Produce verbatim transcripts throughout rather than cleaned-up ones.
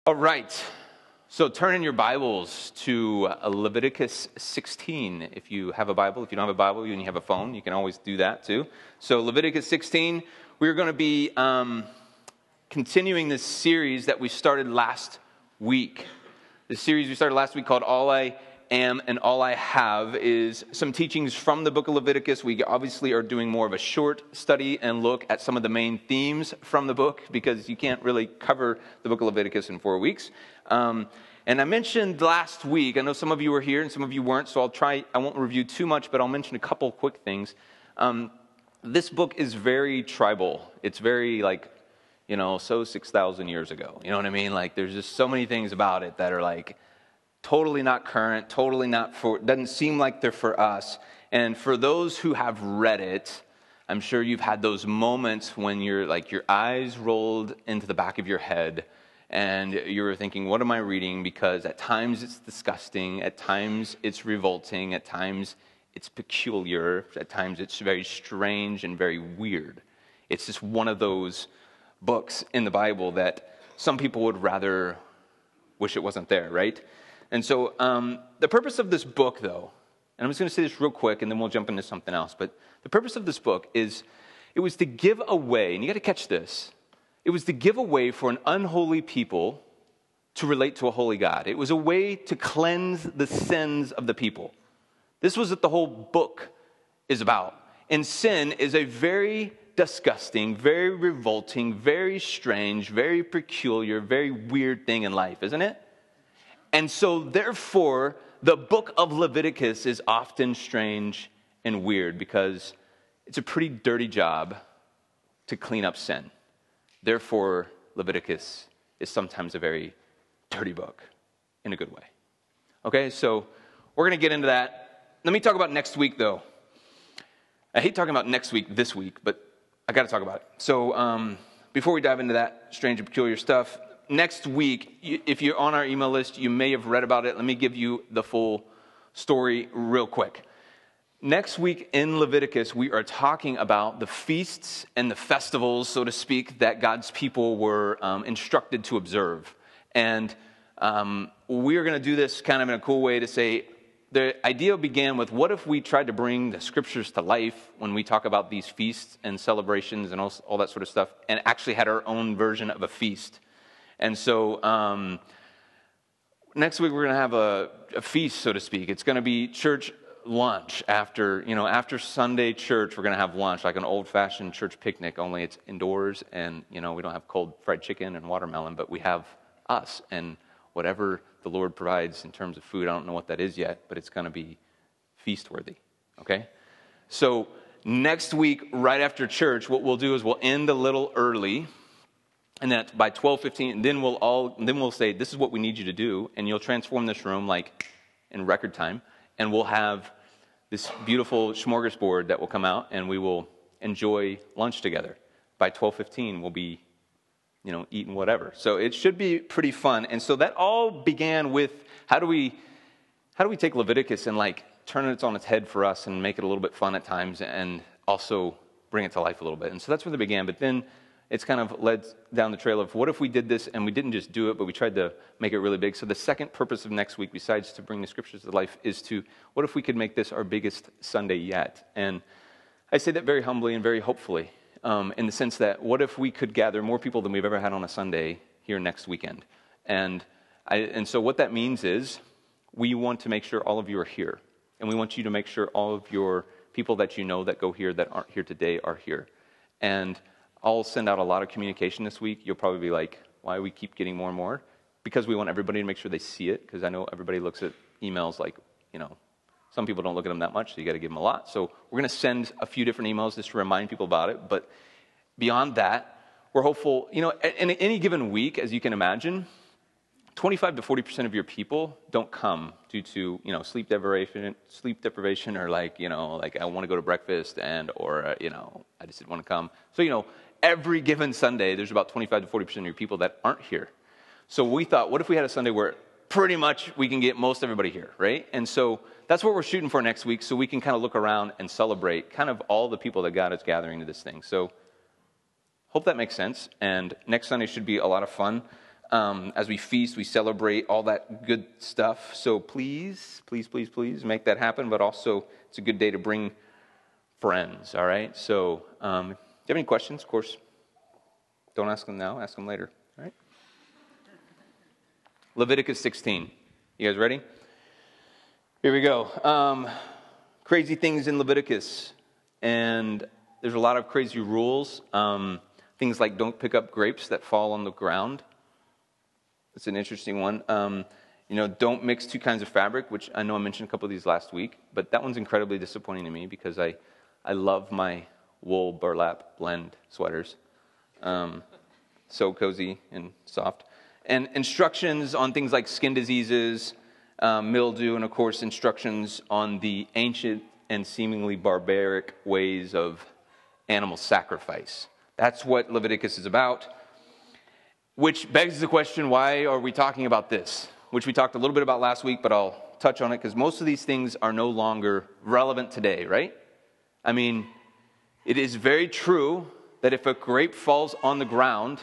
All right, so turn in your Bibles to Leviticus sixteen. If you have a Bible, if you don't have a Bible and you have a phone, you can always do that too. So Leviticus sixteen, we're going to be um, continuing this series that we started last week. The series we started last week called All I Am and All I Have is some teachings from the book of Leviticus. We obviously are doing more of a short study and look at some of the main themes from the book because you can't really cover the book of Leviticus in four weeks. Um, and I mentioned last week, I know some of you were here and some of you weren't, so I'll try, I won't review too much, but I'll mention a couple quick things. Um, this book is very tribal. It's very like, you know, so six thousand years ago. You know what I mean? Like there's just so many things about it that are like, totally not current, totally not for, doesn't seem like they're for us. And for those who have read it, I'm sure you've had those moments when you're like your eyes rolled into the back of your head and you were thinking, what am I reading? Because at times it's disgusting, at times it's revolting, at times it's peculiar, at times it's very strange and very weird. It's just one of those books in the Bible that some people would rather wish it wasn't there, right? And so um, the purpose of this book, though, and I'm just going to say this real quick, and then we'll jump into something else. But the purpose of this book is it was to give away, and you got to catch this, it was to give away for an unholy people to relate to a holy God. It was a way to cleanse the sins of the people. This was what the whole book is about. And sin is a very disgusting, very revolting, very strange, very peculiar, very weird thing in life, isn't it? And so, therefore, the book of Leviticus is often strange and weird because it's a pretty dirty job to clean up sin. Therefore, Leviticus is sometimes a very dirty book in a good way. Okay, so we're going to get into that. Let me talk about next week, though. I hate talking about next week this week, but I got to talk about it. So um, before we dive into that strange and peculiar stuff, next week, if you're on our email list, you may have read about it. Let me give you the full story real quick. Next week in Leviticus, we are talking about the feasts and the festivals, so to speak, that God's people were um, instructed to observe. And um, we're going to do this kind of in a cool way to say, the idea began with what if we tried to bring the scriptures to life when we talk about these feasts and celebrations and all, all that sort of stuff, and actually had our own version of a feast. And so um, next week we're going to have a, a feast, so to speak. It's going to be church lunch after, you know, after Sunday church, we're going to have lunch, like an old-fashioned church picnic, only it's indoors and, you know, we don't have cold fried chicken and watermelon, but we have us and whatever the Lord provides in terms of food. I don't know what that is yet, but it's going to be feast-worthy, okay? So next week, right after church, what we'll do is we'll end a little early. And then by twelve fifteen, then we'll all then we'll say, this is what we need you to do, and you'll transform this room like in record time, and we'll have this beautiful smorgasbord that will come out, and we will enjoy lunch together. By twelve fifteen, we'll be, you know, eating whatever. So it should be pretty fun. And so that all began with how do we how do we take Leviticus and like turn it on its head for us and make it a little bit fun at times, and also bring it to life a little bit. And so that's where they began. But then it's kind of led down the trail of what if we did this and we didn't just do it, but we tried to make it really big. So the second purpose of next week, besides to bring the scriptures to life, is to what if we could make this our biggest Sunday yet? And I say that very humbly and very hopefully, um, in the sense that what if we could gather more people than we've ever had on a Sunday here next weekend? And I, and so what that means is we want to make sure all of you are here. And we want you to make sure all of your people that you know that go here that aren't here today are here. And I'll send out a lot of communication this week. You'll probably be like, why do we keep getting more and more? Because we want everybody to make sure they see it, because I know everybody looks at emails like, you know, some people don't look at them that much, so you got to give them a lot. So we're going to send a few different emails just to remind people about it. But beyond that, we're hopeful, you know, in any given week, as you can imagine, twenty-five to forty percent of your people don't come due to, you know, sleep deprivation, sleep deprivation, or like, you know, like I want to go to breakfast and, or, uh, you know, I just didn't want to come. So, you know, every given Sunday, there's about twenty-five to forty percent of your people that aren't here. So we thought, what if we had a Sunday where pretty much we can get most everybody here, right? And so that's what we're shooting for next week, so we can kind of look around and celebrate kind of all the people that God is gathering to this thing. So hope that makes sense. And next Sunday should be a lot of fun. Um, as we feast, we celebrate all that good stuff. So please, please, please, please make that happen. But also, it's a good day to bring friends, all right? So um, if you have any questions, of course, don't ask them now. Ask them later, all right? Leviticus sixteen. You guys ready? Here we go. Um, crazy things in Leviticus. And there's a lot of crazy rules. Um, things like don't pick up grapes that fall on the ground. It's an interesting one. Um, you know, don't mix two kinds of fabric, which I know I mentioned a couple of these last week, but that one's incredibly disappointing to me because I, I love my wool burlap blend sweaters. Um, so cozy and soft. And instructions on things like skin diseases, um, mildew, and of course instructions on the ancient and seemingly barbaric ways of animal sacrifice. That's what Leviticus is about. Which begs the question, why are we talking about this? Which we talked a little bit about last week, but I'll touch on it because most of these things are no longer relevant today, right? I mean, it is very true that if a grape falls on the ground,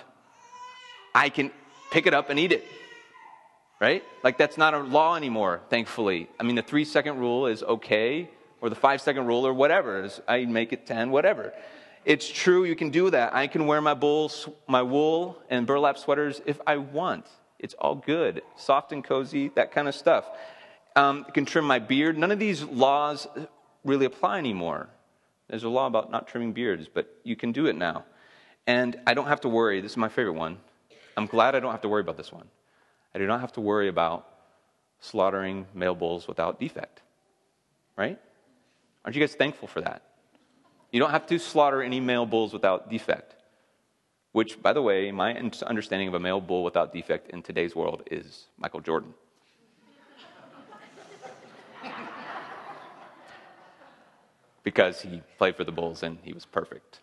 I can pick it up and eat it, right? Like that's not a law anymore, thankfully. I mean, the three-second rule is okay, or the five-second rule, or whatever. I make it ten, whatever. It's true, you can do that. I can wear my, bull, my wool and burlap sweaters if I want. It's all good. Soft and cozy, that kind of stuff. Um, I can trim my beard. None of these laws really apply anymore. There's a law about not trimming beards, but you can do it now. And I don't have to worry. This is my favorite one. I'm glad I don't have to worry about this one. I do not have to worry about slaughtering male bulls without defect. Right? Aren't you guys thankful for that? You don't have to slaughter any male bulls without defect. Which, by the way, my understanding of a male bull without defect in today's world is Michael Jordan. Because he played for the Bulls and he was perfect.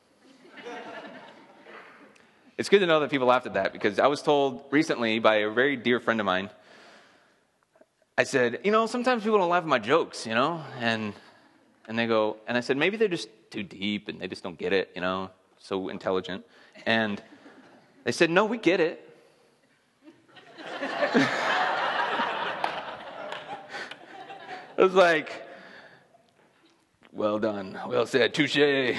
It's good to know that people laughed at that because I was told recently by a very dear friend of mine, I said, you know, sometimes people don't laugh at my jokes, you know, and and they go, and I said, maybe they're just too deep and they just don't get it, you know, so intelligent. And they said, no, we get it. I was like, well done, well said, touche.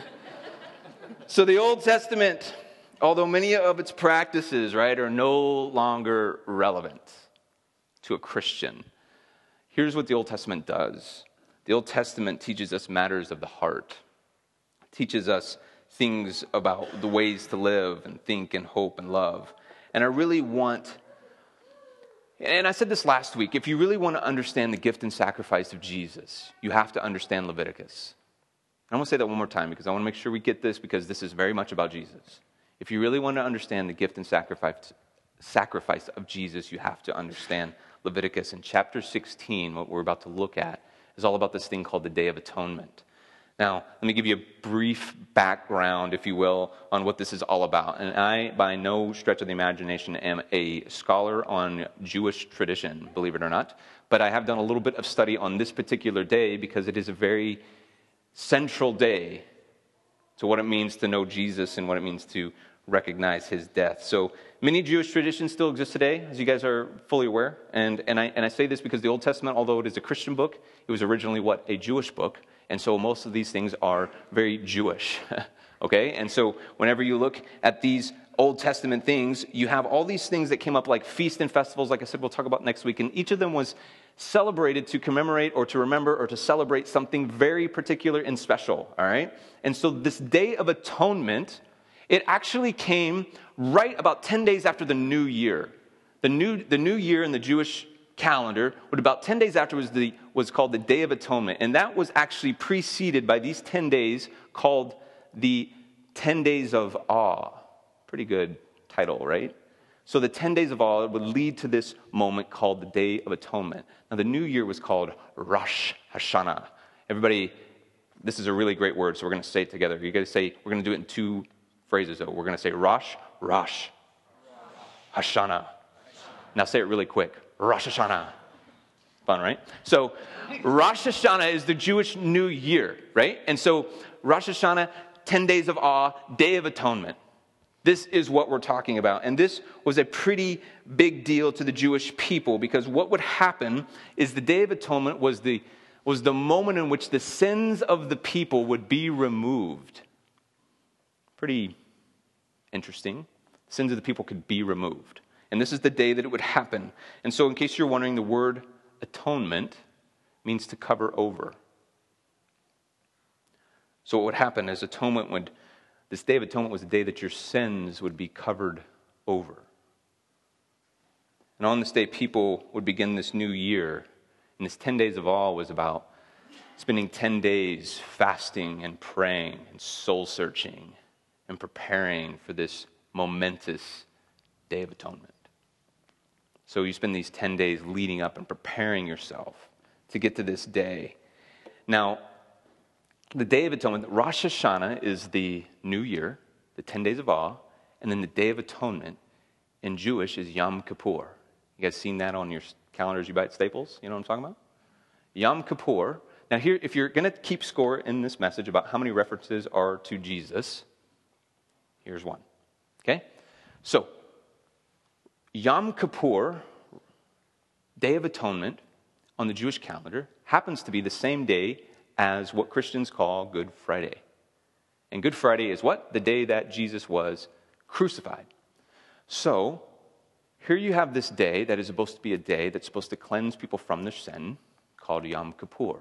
So the Old Testament, although many of its practices, right, are no longer relevant to a Christian, here's what the Old Testament does. The Old Testament teaches us matters of the heart. It teaches us things about the ways to live and think and hope and love. And I really want, and I said this last week, if you really want to understand the gift and sacrifice of Jesus, you have to understand Leviticus. I want to say that one more time because I want to make sure we get this because this is very much about Jesus. If you really want to understand the gift and sacrifice, sacrifice of Jesus, you have to understand Leviticus. In chapter sixteen, what we're about to look at, is all about this thing called the Day of Atonement. Now, let me give you a brief background, if you will, on what this is all about. And I, by no stretch of the imagination, am a scholar on Jewish tradition, believe it or not. But I have done a little bit of study on this particular day because it is a very central day to what it means to know Jesus and what it means to recognize his death. So many Jewish traditions still exist today, as you guys are fully aware. And, and, I, and I say this because the Old Testament, although it is a Christian book, it was originally what? A Jewish book. And so most of these things are very Jewish. Okay? And so whenever you look at these Old Testament things, you have all these things that came up like feasts and festivals, like I said, we'll talk about next week. And each of them was celebrated to commemorate or to remember or to celebrate something very particular and special. All right? And so this Day of Atonement, it actually came right about ten days after the New Year. The new, the new Year in the Jewish calendar, what about ten days after was, the, was called the Day of Atonement. And that was actually preceded by these ten days called the ten Days of Awe. Pretty good title, right? So the ten Days of Awe would lead to this moment called the Day of Atonement. Now the new year was called Rosh Hashanah. Everybody, this is a really great word, so we're going to say it together. You got to say, we're going to do it in two phrases, though. We're going to say Rosh, Rosh, Hashanah. Now say it really quick. Rosh Hashanah. Fun, right? So Rosh Hashanah is the Jewish New Year, right? And so Rosh Hashanah, ten Days of Awe, Day of Atonement. This is what we're talking about. And this was a pretty big deal to the Jewish people, because what would happen is the Day of Atonement was the, was the moment in which the sins of the people would be removed. Pretty interesting. Sins of the people could be removed. And this is the day that it would happen. And so in case you're wondering, the word atonement means to cover over. So what would happen is atonement would, this Day of Atonement was the day that your sins would be covered over. And on this day, people would begin this new year. And this ten days of awe was about spending ten days fasting and praying and soul searching and preparing for this momentous Day of Atonement. So you spend these ten days leading up and preparing yourself to get to this day. Now, the Day of Atonement, Rosh Hashanah is the new year, the ten days of awe, and then the Day of Atonement in Jewish is Yom Kippur. You guys seen that on your calendars you buy at Staples? You know what I'm talking about? Yom Kippur. Now here, if you're going to keep score in this message about how many references are to Jesus, here's one. Okay? So, Yom Kippur, Day of Atonement, on the Jewish calendar, happens to be the same day as what Christians call Good Friday. And Good Friday is what? The day that Jesus was crucified. So, here you have this day that is supposed to be a day that's supposed to cleanse people from their sin, called Yom Kippur.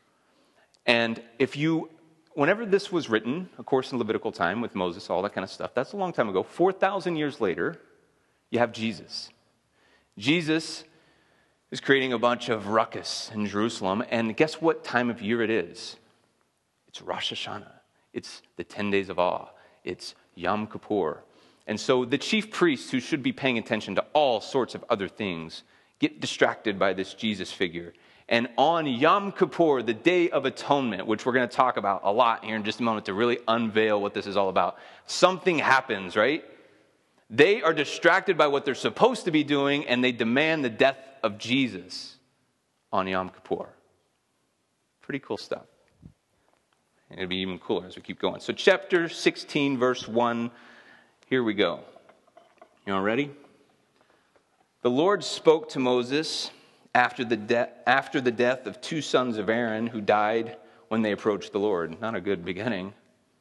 And if you, whenever this was written, of course in Levitical time with Moses, all that kind of stuff, that's a long time ago. four thousand years later, you have Jesus. Jesus is creating a bunch of ruckus in Jerusalem, and guess what time of year it is? It's Rosh Hashanah. It's the ten days of awe. It's Yom Kippur. And so the chief priests, who should be paying attention to all sorts of other things, get distracted by this Jesus figure. And on Yom Kippur, the Day of Atonement, which we're going to talk about a lot here in just a moment to really unveil what this is all about, something happens, right? They are distracted by what they're supposed to be doing, and they demand the death of Jesus on Yom Kippur. Pretty cool stuff. And it'll be even cooler as we keep going. So chapter sixteen, verse one, here we go. You all ready? The Lord spoke to Moses after the, de- after the death of two sons of Aaron who died when they approached the Lord. Not a good beginning.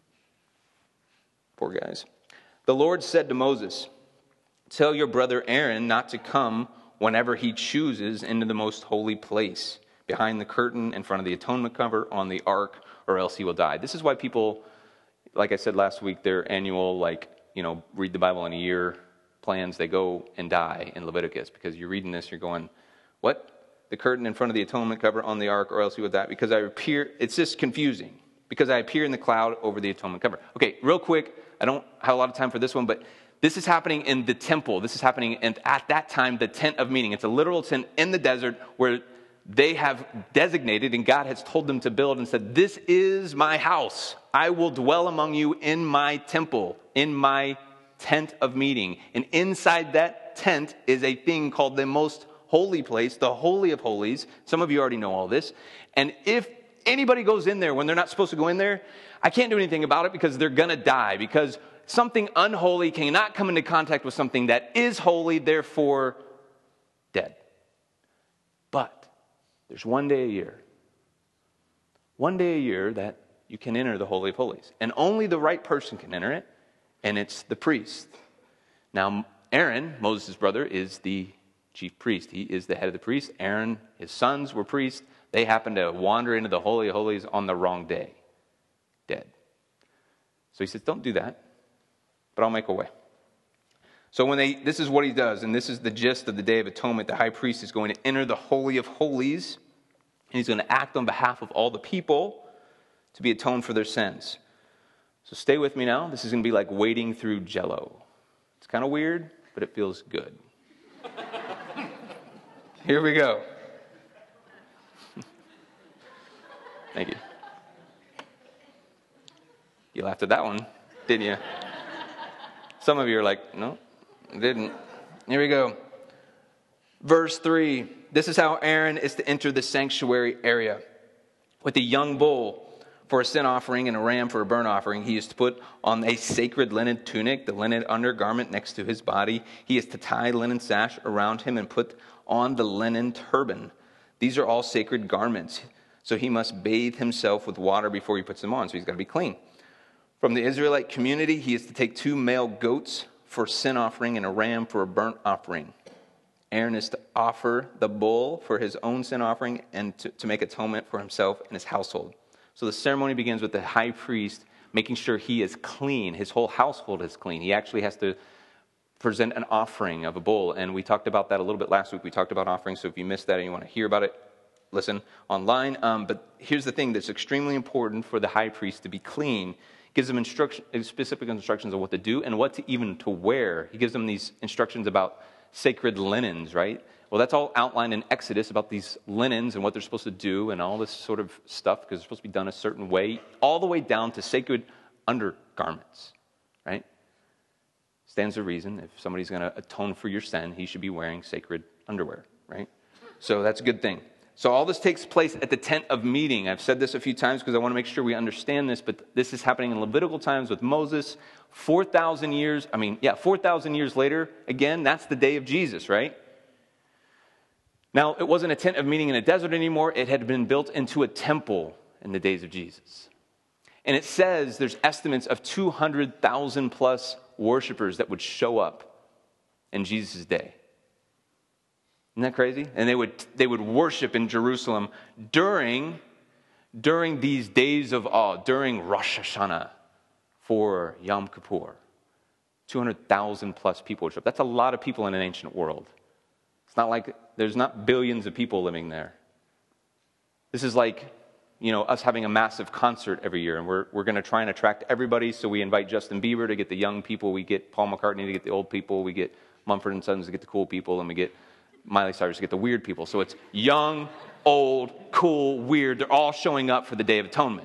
Poor guys. The Lord said to Moses, "Tell your brother Aaron not to come whenever he chooses into the most holy place, behind the curtain in front of the atonement cover on the ark, or else he will die." This is why people, like I said last week, their annual, like, you know, read the Bible in a year plans, they go and die in Leviticus, because you're reading this, you're going, what? The curtain in front of the atonement cover on the ark, or else he will die? Because I appear, it's just confusing. Because I appear in the cloud over the atonement cover. Okay, real quick, I don't have a lot of time for this one, but this is happening in the temple. This is happening in, at that time, the tent of meeting. It's a literal tent in the desert where they have designated, and God has told them to build and said, "This is my house. I will dwell among you in my temple, in my tent of meeting." And inside that tent is a thing called the most holy place, the Holy of Holies. Some of you already know all this. And if anybody goes in there when they're not supposed to go in there, I can't do anything about it, because they're going to die. Because something unholy cannot come into contact with something that is holy, therefore dead. But there's one day a year, one day a year that you can enter the Holy of Holies. And only the right person can enter it, and it's the priest. Now, Aaron, Moses' brother, is the chief priest. He is the head of the priest. Aaron, his sons were priests. They happened to wander into the Holy of Holies on the wrong day. Dead. So he says, don't do that, but I'll make a way. So when they, this is what he does, and this is the gist of the Day of Atonement. The high priest is going to enter the Holy of Holies, and he's going to act on behalf of all the people to be atoned for their sins. So stay with me now. This is going to be like wading through Jell-O. It's kind of weird, but it feels good. Here we go. Thank you. You laughed at that one, didn't you? Some of you are like, no, I didn't. Here we go. Verse three. This is how Aaron is to enter the sanctuary area. With a young bull For a sin offering and a ram for a burnt offering, he is to put on a sacred linen tunic, the linen undergarment next to his body. He is to tie linen sash around him and put on the linen turban. These are all sacred garments. So he must bathe himself with water before he puts them on. So he's got to be clean. From the Israelite community, he is to take two male goats for sin offering and a ram for a burnt offering. Aaron is to offer the bull for his own sin offering and to, to make atonement for himself and his household. So the ceremony begins with the high priest making sure he is clean. His whole household is clean. He actually has to present an offering of a bull. And we talked about that a little bit last week. We talked about offerings. So if you missed that and you want to hear about it, listen online. Um, but here's the thing that's extremely important for the high priest to be clean. He gives them instruction, specific instructions on what to do and what to even to wear. He gives them these instructions about sacred linens, right? Well, that's all outlined in Exodus about these linens and what they're supposed to do and all this sort of stuff because they're supposed to be done a certain way, all the way down to sacred undergarments, right? Stands to reason. If somebody's going to atone for your sin, he should be wearing sacred underwear, right? So that's a good thing. So all this takes place at the tent of meeting. I've said this a few times because I want to make sure we understand this, but this is happening in Levitical times with Moses. four thousand years, I mean, yeah, four thousand years later, again, that's the day of Jesus, right? Now, it wasn't a tent of meeting in a desert anymore. It had been built into a temple in the days of Jesus. And it says there's estimates of two hundred thousand plus worshipers that would show up in Jesus' day. Isn't that crazy? And they would they would worship in Jerusalem during, during these days of awe, during Rosh Hashanah for Yom Kippur. two hundred thousand plus people would show up. That's a lot of people in an ancient world. It's not like there's not billions of people living there. This is like, you know, us having a massive concert every year, and we're we're going to try and attract everybody. So we invite Justin Bieber to get the young people, we get Paul McCartney to get the old people, we get Mumford and Sons to get the cool people, and we get Miley Cyrus to get the weird people. So it's young, old, cool, weird. They're all showing up for the Day of Atonement.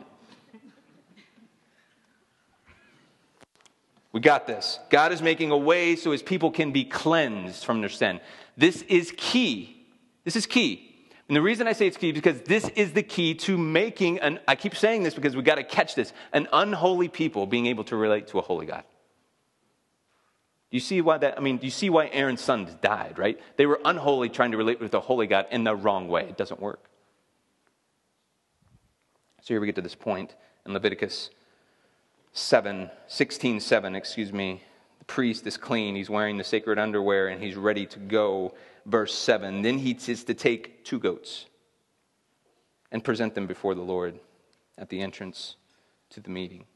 We got this. God is making a way so his people can be cleansed from their sin. This is key. This is key. And the reason I say it's key is because this is the key to making, an, I keep saying this because we got to catch this, an unholy people being able to relate to a holy God. Do you see why that, I mean, do you see why Aaron's sons died, right? They were unholy trying to relate with a holy God in the wrong way. It doesn't work. So here we get to this point in Leviticus seven, sixteen seven, excuse me. The priest is clean. He's wearing the sacred underwear and he's ready to go. Verse seven, then he is to take two goats and present them before the Lord at the entrance to the meeting.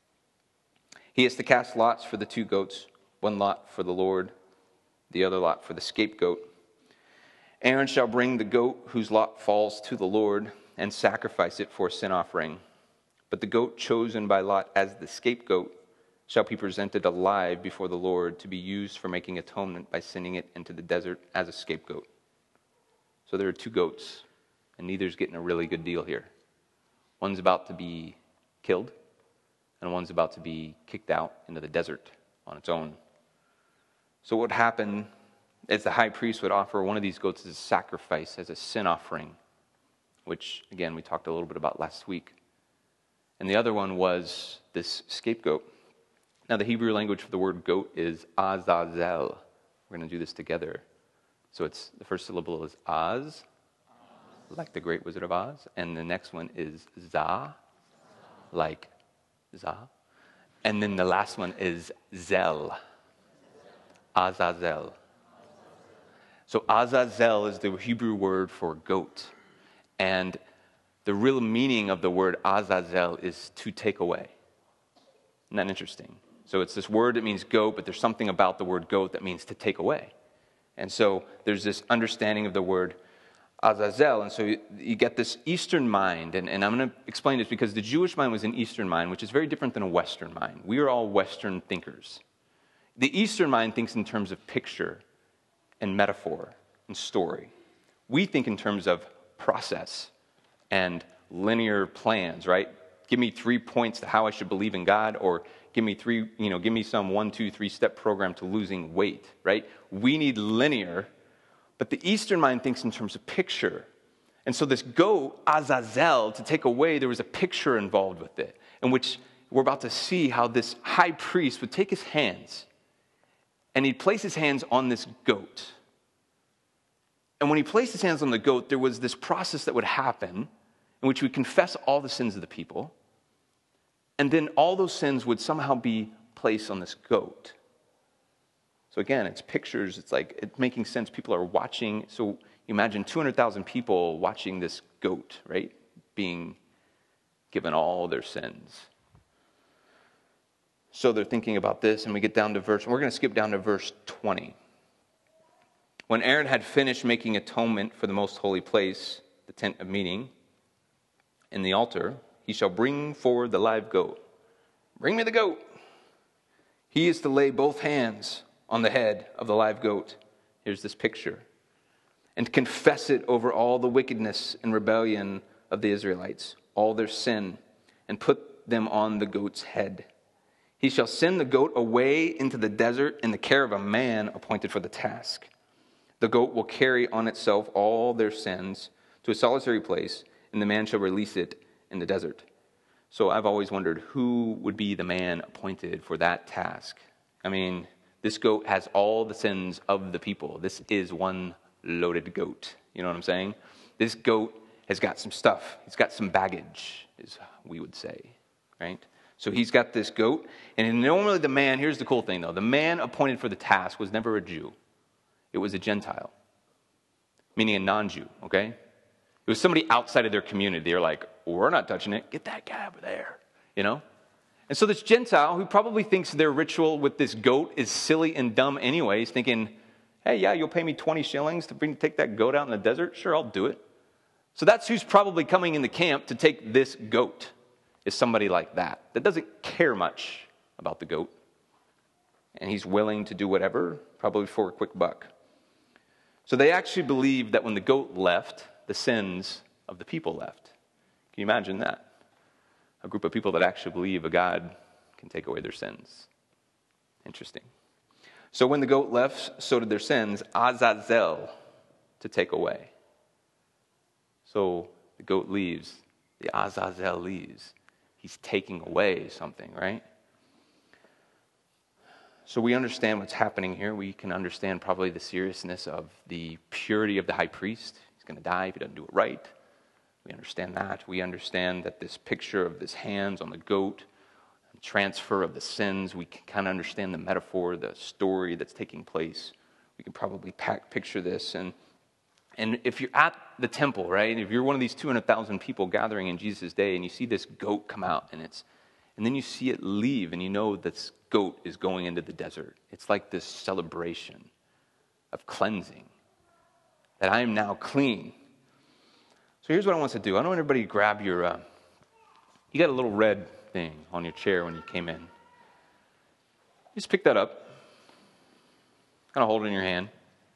He is to cast lots for the two goats, one lot for the Lord, the other lot for the scapegoat. Aaron shall bring the goat whose lot falls to the Lord and sacrifice it for a sin offering. But the goat chosen by Lot as the scapegoat shall be presented alive before the Lord to be used for making atonement by sending it into the desert as a scapegoat. So there are two goats, and neither's getting a really good deal here. One's about to be killed, and one's about to be kicked out into the desert on its own. So what would happen is the high priest would offer one of these goats as a sacrifice, as a sin offering, which, again, we talked a little bit about last week. And the other one was this scapegoat. Now, the Hebrew language for the word goat is Azazel. We're going to do this together. So it's the first syllable is Az, like the Great Wizard of Oz. And the next one is Za, like Za. And then the last one is Zel, Azazel. So Azazel is the Hebrew word for goat. And the real meaning of the word Azazel is to take away. Isn't that interesting? So it's this word that means goat, but there's something about the word goat that means to take away. And so there's this understanding of the word Azazel. And so you, you get this Eastern mind, and, and I'm going to explain this because the Jewish mind was an Eastern mind, which is very different than a Western mind. We are all Western thinkers. The Eastern mind thinks in terms of picture and metaphor and story. We think in terms of process and linear plans, right? Give me three points to how I should believe in God, or give me three, you know, give me some one, two, three step program to losing weight, right? We need linear, but the Eastern mind thinks in terms of picture. And so this goat, Azazel, to take away, there was a picture involved with it, in which we're about to see how this high priest would take his hands and he'd place his hands on this goat. And when he placed his hands on the goat, there was this process that would happen in which we confess all the sins of the people. And then all those sins would somehow be placed on this goat. So again, it's pictures. It's like it's making sense. People are watching. So you imagine two hundred thousand people watching this goat, right? Being given all their sins. So they're thinking about this, and we get down to verse, we're going to skip down to verse twenty. When Aaron had finished making atonement for the most holy place, the tent of meeting, in the altar, he shall bring forward the live goat. Bring me the goat. He is to lay both hands on the head of the live goat. Here's this picture. And confess it over all the wickedness and rebellion of the Israelites, all their sin, and put them on the goat's head. He shall send the goat away into the desert in the care of a man appointed for the task. The goat will carry on itself all their sins to a solitary place, and the man shall release it in the desert. So I've always wondered who would be the man appointed for that task. I mean, this goat has all the sins of the people. This is one loaded goat. You know what I'm saying? This goat has got some stuff. He's got some baggage, is we would say, right? So he's got this goat, and normally the man, here's the cool thing though, the man appointed for the task was never a Jew. It was a Gentile, meaning a non-Jew, okay? It was somebody outside of their community. They're like, we're not touching it. Get that guy over there, you know? And so this Gentile, who probably thinks their ritual with this goat is silly and dumb anyways, thinking, hey, yeah, you'll pay me twenty shillings to bring take that goat out in the desert? Sure, I'll do it. So that's who's probably coming in the camp to take this goat, is somebody like that, that doesn't care much about the goat. And he's willing to do whatever, probably for a quick buck. So they actually believed that when the goat left, the sins of the people left. Can you imagine that? A group of people that actually believe a God can take away their sins. Interesting. So when the goat left, so did their sins, Azazel, to take away. So the goat leaves, the Azazel leaves. He's taking away something, right? So we understand what's happening here. We can understand probably the seriousness of the purity of the high priest. He's going to die if he doesn't do it right. We understand that. We understand that this picture of his hands on the goat, transfer of the sins, we can kind of understand the metaphor, the story that's taking place. We can probably pack, picture this. And, and if you're at the temple, right, if you're one of these two hundred thousand people gathering in Jesus' day and you see this goat come out and it's And then you see it leave, and you know this goat is going into the desert. It's like this celebration of cleansing, that I am now clean. So here's what I want to do. I don't want everybody to grab your, uh, you got a little red thing on your chair when you came in. Just pick that up, kind of hold it in your hand.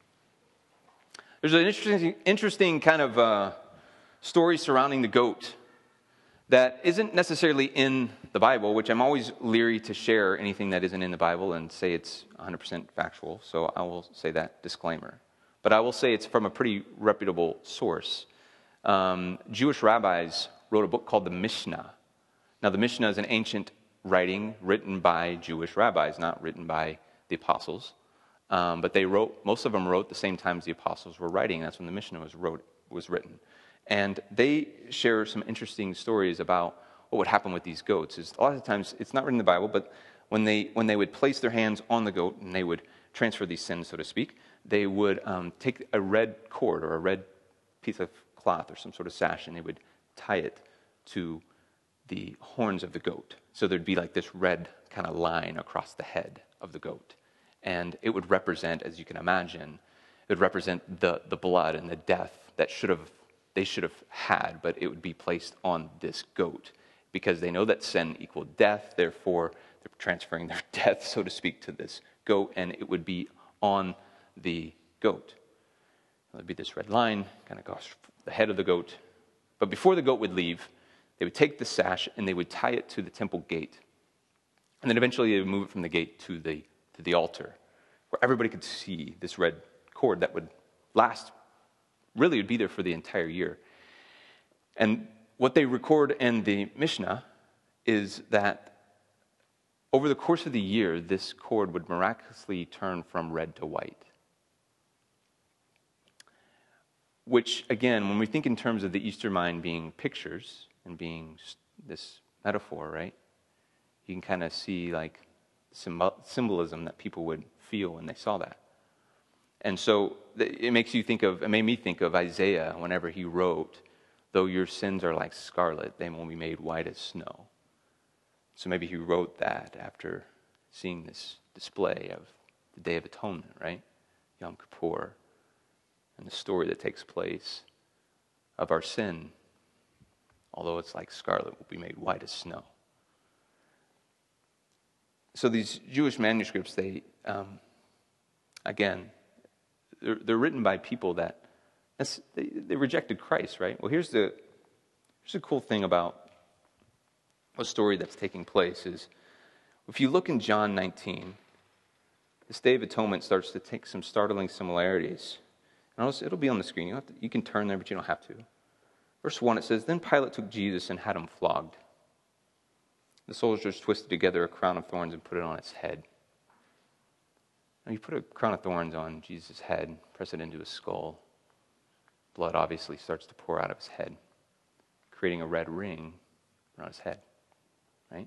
There's an interesting, interesting kind of uh, story surrounding the goat that isn't necessarily in the Bible, which I'm always leery to share anything that isn't in the Bible and say it's one hundred percent factual, so I will say that disclaimer. But I will say it's from a pretty reputable source. Um, Jewish rabbis wrote a book called the Mishnah. Now, the Mishnah is an ancient writing written by Jewish rabbis, not written by the apostles. Um, but they wrote, most of them wrote the same time as the apostles were writing. That's when the Mishnah was, wrote, was written. And they share some interesting stories about what would happen with these goats. Is a lot of times, it's not written in the Bible, but when they when they would place their hands on the goat and they would transfer these sins, so to speak, they would um, take a red cord or a red piece of cloth or some sort of sash, and they would tie it to the horns of the goat. So there'd be like this red kind of line across the head of the goat. And it would represent, as you can imagine, it would represent the, the blood and the death that should have they should have had, but it would be placed on this goat because they know that sin equaled death, therefore they're transferring their death, so to speak, to this goat, and it would be on the goat. It would be this red line, kind of goes the head of the goat. But before the goat would leave, they would take the sash and they would tie it to the temple gate. And then eventually they would move it from the gate to the, to the altar, where everybody could see this red cord that would last. Really, it would be there for the entire year. And what they record in the Mishnah is that over the course of the year, this cord would miraculously turn from red to white. Which, again, when we think in terms of the Easter mind being pictures and being this metaphor, right? You can kind of see like symbol- symbolism that people would feel when they saw that. And so it makes you think of, it made me think of Isaiah whenever he wrote, though your sins are like scarlet, they will be made white as snow. So maybe he wrote that after seeing this display of the Day of Atonement, right? Yom Kippur, and the story that takes place of our sin, although it's like scarlet, will be made white as snow. So these Jewish manuscripts, they, um, again, they're, they're written by people that, they, they rejected Christ, right? Well, here's the, here's the cool thing about a story that's taking place is, if you look in John nineteen, this Day of Atonement starts to take some startling similarities. And also, it'll be on the screen. You, have to, you can turn there, but you don't have to. Verse one, it says, "Then Pilate took Jesus and had him flogged. The soldiers twisted together a crown of thorns and put it on his head." Now, you put a crown of thorns on Jesus' head, press it into his skull. Blood obviously starts to pour out of his head, creating a red ring around his head, right?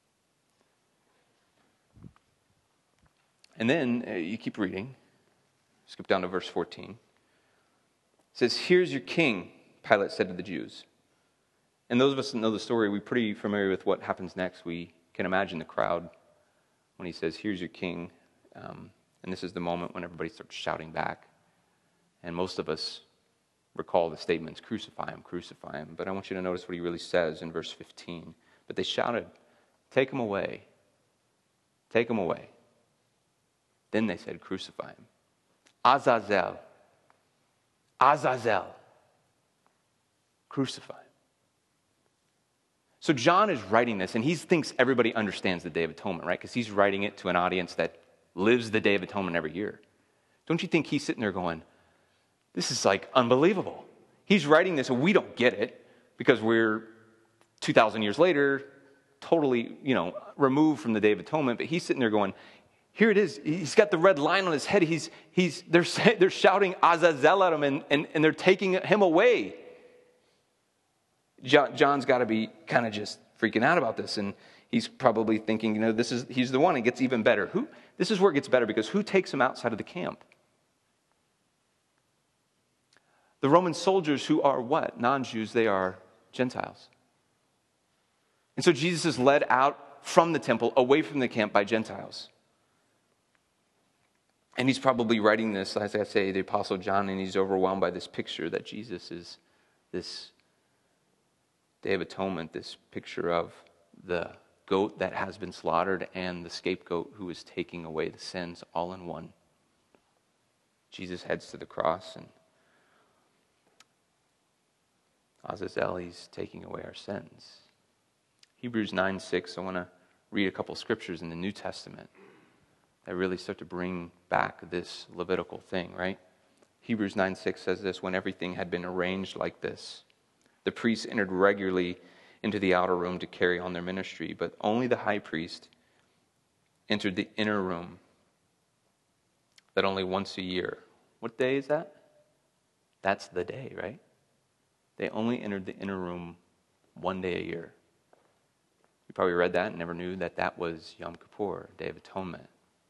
And then uh, you keep reading. Skip down to verse fourteen. It says, "Here's your king," Pilate said to the Jews. And those of us that know the story, we're pretty familiar with what happens next. We can imagine the crowd when he says, "Here's your king." Um, and this is the moment when everybody starts shouting back. And most of us recall the statements, "Crucify him, crucify him." But I want you to notice what he really says in verse fifteen. But they shouted, "Take him away. Take him away." Then they said, "Crucify him." Azazel. Azazel. Crucify him. So John is writing this, and he thinks everybody understands the Day of Atonement, right? Because he's writing it to an audience that lives the Day of Atonement every year. Don't you think he's sitting there going, this is like unbelievable. He's writing this, and we don't get it because we're two thousand years later, totally, you know, removed from the Day of Atonement. But he's sitting there going, here it is. He's got the red line on his head. He's, he's, they're, they're shouting Azazel at him, and, and, and they're taking him away. John, John's got to be kind of just freaking out about this, and he's probably thinking, you know, this is he's the one. It gets even better. Who? This is where it gets better, because who takes him outside of the camp? The Roman soldiers, who are what? Non-Jews. They are Gentiles. And so Jesus is led out from the temple, away from the camp, by Gentiles. And he's probably writing this, as I say, the Apostle John, and he's overwhelmed by this picture that Jesus is this Day of Atonement, this picture of the goat that has been slaughtered and the scapegoat who is taking away the sins all in one. Jesus heads to the cross, and Azazel, he's taking away our sins. Hebrews nine six, I want to read a couple scriptures in the New Testament that really start to bring back this Levitical thing, right? Hebrews nine six says this: "When everything had been arranged like this, the priests entered regularly into the outer room to carry on their ministry, but only the high priest entered the inner room, that only once a year." What day is that? That's the day, right? They only entered the inner room one day a year. You probably read that and never knew that that was Yom Kippur, Day of Atonement.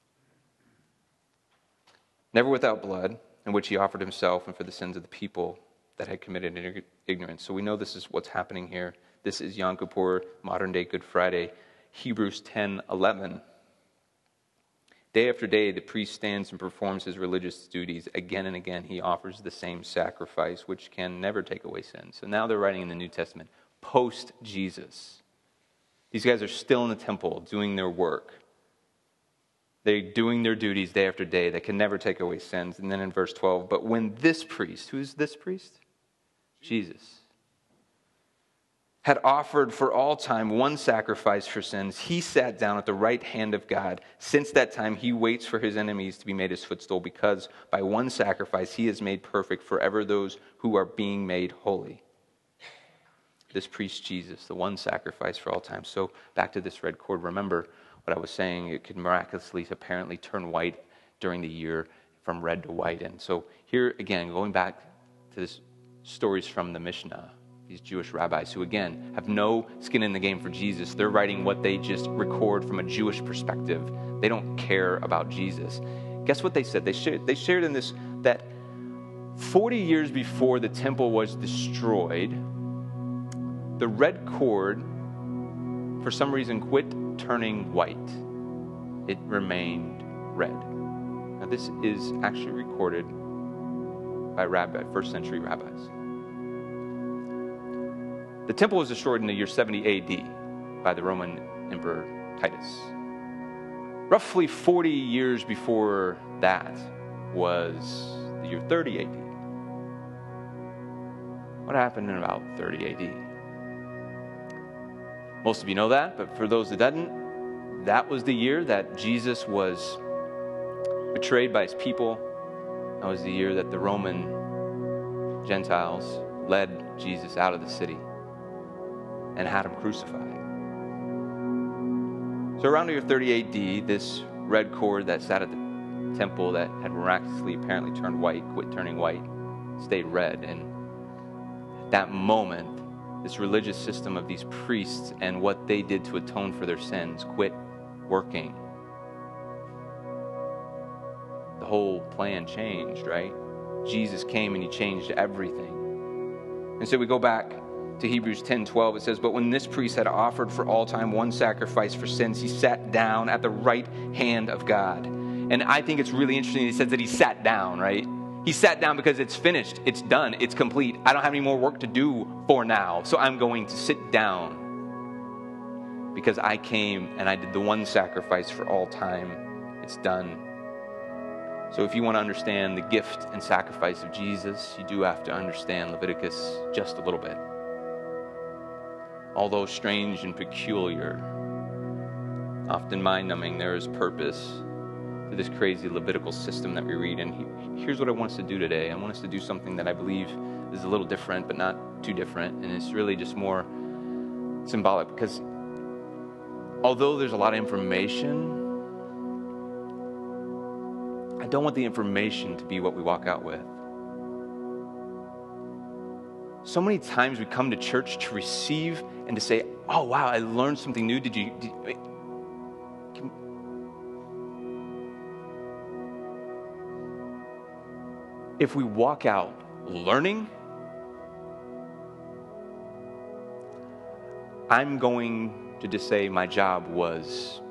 Never without blood, in which he offered himself and for the sins of the people that had committed ignorance. So we know this is what's happening here. This is Yom Kippur, modern day Good Friday. Hebrews ten eleven. Day after day, the priest stands and performs his religious duties. Again and again, he offers the same sacrifice, which can never take away sin. So now they're writing in the New Testament, post-Jesus. These guys are still in the temple doing their work. They're doing their duties day after day that can never take away sins. And then in verse twelve, but when this priest, who's this priest? Jesus, had offered for all time one sacrifice for sins, he sat down at the right hand of God. Since that time, he waits for his enemies to be made his footstool, because by one sacrifice he has made perfect forever those who are being made holy. this priest Jesus, the one sacrifice for all time. So back to this red cord. Remember what I was saying, it could miraculously apparently turn white during the year from red to white. And so here again, going back to this stories from the Mishnah, these Jewish rabbis who again have no skin in the game for Jesus. They're writing what they just record from a Jewish perspective. They don't care about Jesus. Guess what they said? They shared, they shared in this that forty years before the temple was destroyed, the red cord, for some reason, quit turning white. It remained red. Now, this is actually recorded by rabbi, first century rabbis. The temple was destroyed in the year seventy A D by the Roman Emperor Titus. Roughly forty years before that was the year thirty A D. What happened in about thirty A D? Most of you know that, but for those that didn't, that was the year that Jesus was betrayed by his people. That was the year that the Roman Gentiles led Jesus out of the city and had him crucified. So around the year thirty A D, this red cord that sat at the temple that had miraculously apparently turned white, quit turning white, stayed red. And at that moment, this religious system of these priests and what they did to atone for their sins quit working. The whole plan changed, right? Jesus came and he changed everything. And so we go back to Hebrews ten twelve. It says, "But when this priest had offered for all time one sacrifice for sins, he sat down at the right hand of God." And I think it's really interesting. He says that he sat down, right? He sat down because it's finished. It's done. It's complete. I don't have any more work to do for now. So I'm going to sit down because I came and I did the one sacrifice for all time. It's done. So if you want to understand the gift and sacrifice of Jesus, you do have to understand Leviticus just a little bit. Although strange and peculiar, often mind-numbing, there is purpose to this crazy Levitical system that we read. And he, here's what I want us to do today. I want us to do something that I believe is a little different, but not too different. And it's really just more symbolic, because although there's a lot of information, I don't want the information to be what we walk out with. So many times we come to church to receive and to say, "Oh, wow, I learned something new." Did you... Did, can, if we walk out learning, I'm going to just say my job was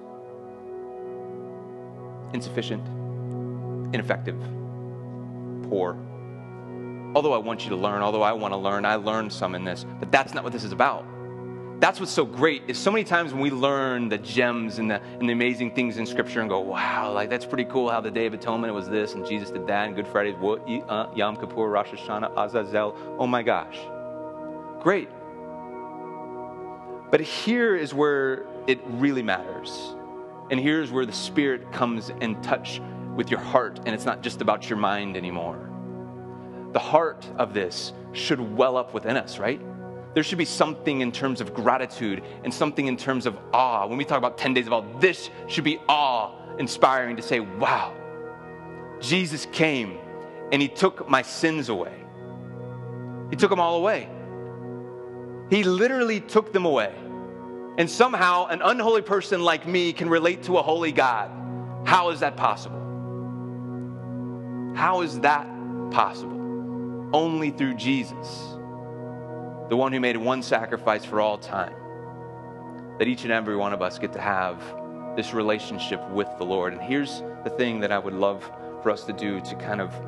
insufficient, ineffective, poor. Although I want you to learn, although I want to learn, I learned some in this, but that's not what this is about. That's what's so great, is so many times when we learn the gems and the, and the amazing things in Scripture and go, wow, like that's pretty cool how the Day of Atonement was this, and Jesus did that, and Good Friday is what, uh, Yom Kippur, Rosh Hashanah, Azazel, oh my gosh. Great. But here is where it really matters. And here's where the Spirit comes and touch with your heart, and it's not just about your mind anymore. The heart of this should well up within us, right? There should be something in terms of gratitude and something in terms of awe. When we talk about ten days of awe, this should be awe-inspiring to say, wow, Jesus came and he took my sins away. He took them all away. He literally took them away. And somehow an unholy person like me can relate to a holy God. How is that possible? How is that possible? Only through Jesus, the one who made one sacrifice for all time, that each and every one of us get to have this relationship with the Lord. And here's the thing that I would love for us to do to kind of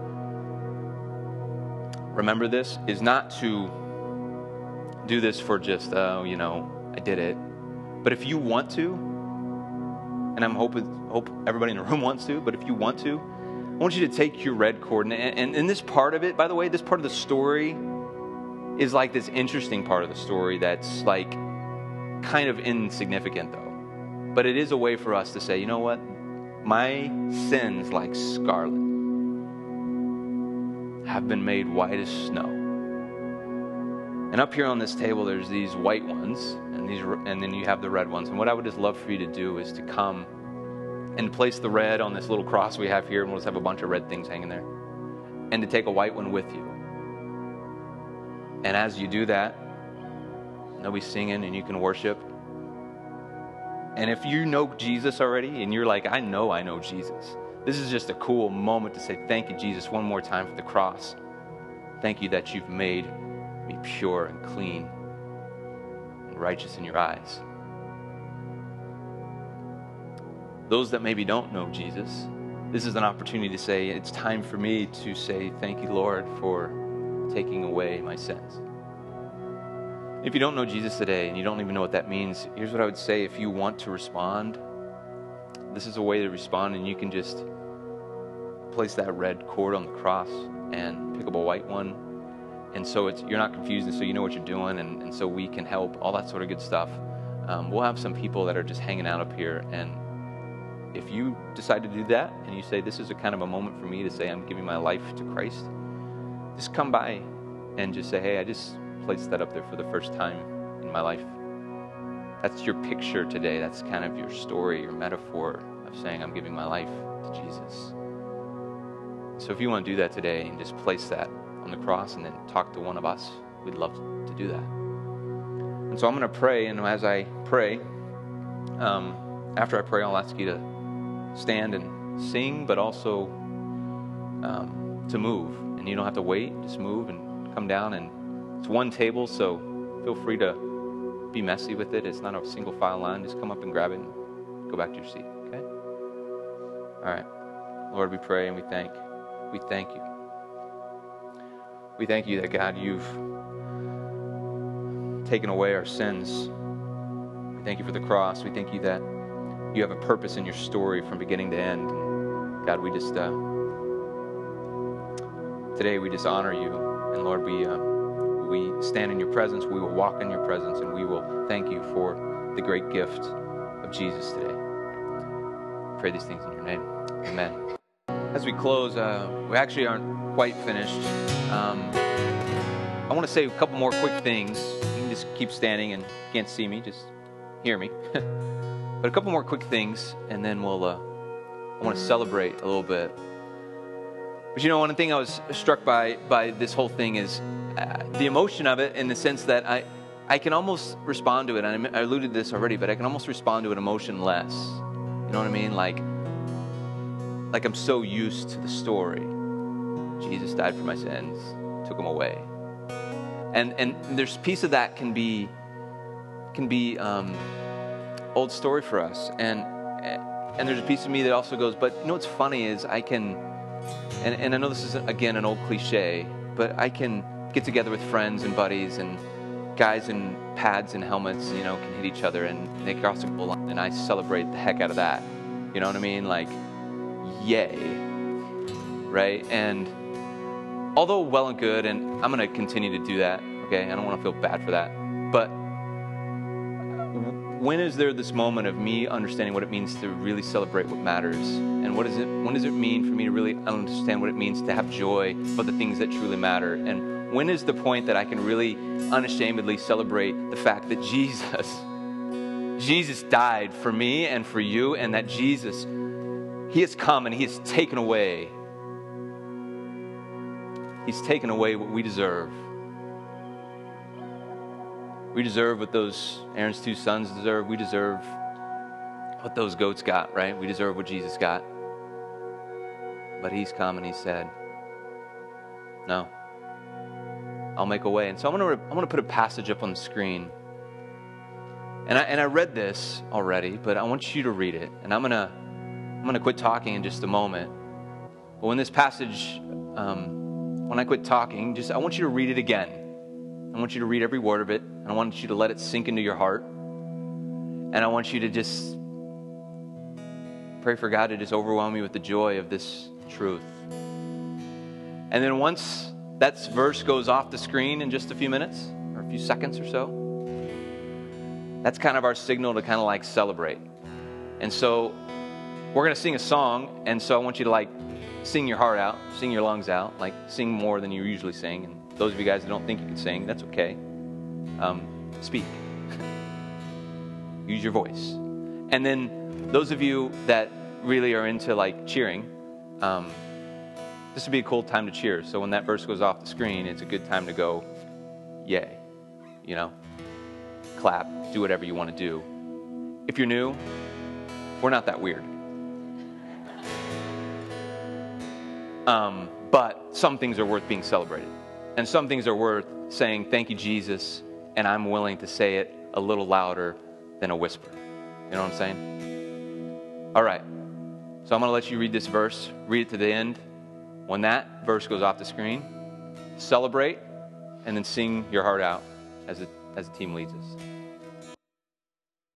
remember this, is not to do this for just, oh, you know, I did it. But if you want to, and I'm hoping, hope everybody in the room wants to, but if you want to, I want you to take your red cord, and, and, and this part of it, by the way, this part of the story is like this interesting part of the story that's like kind of insignificant though. But it is a way for us to say, you know what? My sins, like scarlet, have been made white as snow. And up here on this table, there's these white ones, and these, and then you have the red ones. And what I would just love for you to do is to come and place the red on this little cross we have here, and we'll just have a bunch of red things hanging there, and to take a white one with you. And as you do that, they'll be singing, and you can worship. And if you know Jesus already, and you're like, I know I know Jesus, this is just a cool moment to say, thank you, Jesus, one more time for the cross. Thank you that you've made me pure and clean and righteous in your eyes. Those that maybe don't know Jesus, this is an opportunity to say, it's time for me to say, thank you, Lord, for taking away my sins. If you don't know Jesus today and you don't even know what that means, here's what I would say. If you want to respond, this is a way to respond, and you can just place that red cord on the cross and pick up a white one. And so it's, you're not confused, and so you know what you're doing, and, and so we can help, all that sort of good stuff. Um, we'll have some people that are just hanging out up here, and if you decide to do that, and you say, this is a kind of a moment for me to say I'm giving my life to Christ, just come by and just say, hey, I just placed that up there for the first time in my life. That's your picture today. That's kind of your story, your metaphor of saying I'm giving my life to Jesus. So if you want to do that today and just place that on the cross and then talk to one of us, we'd love to do that. And so I'm going to pray, and as I pray, um, after I pray, I'll ask you to stand and sing, but also um, to move. And you don't have to wait, just move and come down. And it's one table, so feel free to be messy with it. It's not a single file line. Just come up and grab it and go back to your seat, okay? All right. Lord, we pray and we thank, we thank you. We thank you that, God, you've taken away our sins. We thank you for the cross. We thank you that you have a purpose in your story from beginning to end. And God, we just, uh, today we just honor you. And Lord, we, uh, we stand in your presence. We will walk in your presence, and we will thank you for the great gift of Jesus today. I pray these things in your name. Amen. As we close, uh, we actually aren't quite finished. Um, I want to say a couple more quick things. You can just keep standing, and you can't see me, just hear me. But a couple more quick things, and then we'll, uh, I want to celebrate a little bit. But you know, one thing I was struck by by this whole thing is uh, the emotion of it, in the sense that I, I can almost respond to it, and I alluded to this already, but I can almost respond to it emotionless. You know what I mean? Like, like I'm so used to the story. Jesus died for my sins, took them away. And and there's a piece of that can be can be um, old story for us. And and there's a piece of me that also goes, but you know what's funny is I can, and, and I know this is, again, an old cliche, but I can get together with friends and buddies, and guys in pads and helmets, you know, can hit each other, and they cross a goal line, and I celebrate the heck out of that. You know what I mean? Like, yay, right? And although well and good, and I'm going to continue to do that, okay? I don't want to feel bad for that. But when is there this moment of me understanding what it means to really celebrate what matters? And what is it, when does it mean for me to really understand what it means to have joy for the things that truly matter? And when is the point that I can really unashamedly celebrate the fact that Jesus, Jesus died for me and for you, and that Jesus, He has come and He has taken away He's taken away what we deserve. We deserve what those Aaron's two sons deserve. We deserve what those goats got, right? We deserve what Jesus got. But He's come and He said, no, I'll make a way. And so I'm going to I'm going to put a passage up on the screen. And I and I read this already, but I want you to read it. And I'm going to I'm going to quit talking in just a moment. But when this passage um When I quit talking, just I want you to read it again. I want you to read every word of it. And I want you to let it sink into your heart. And I want you to just pray for God to just overwhelm you with the joy of this truth. And then once that verse goes off the screen in just a few minutes, or a few seconds or so, that's kind of our signal to kind of like celebrate. And so we're going to sing a song. And so I want you to like sing your heart out, sing your lungs out, like sing more than you usually sing. And those of you guys that don't think you can sing, that's okay. um, speak. Use your voice. And then those of you that really are into like cheering, um, this would be a cool time to cheer. So when that verse goes off the screen, it's a good time to go, yay, you know, clap, do whatever you want to do. If you're new, we're not that weird. Um, but some things are worth being celebrated. And some things are worth saying, thank you, Jesus, and I'm willing to say it a little louder than a whisper. You know what I'm saying? All right. So I'm going to let you read this verse. Read it to the end. When that verse goes off the screen, celebrate, and then sing your heart out as a, as the team leads us.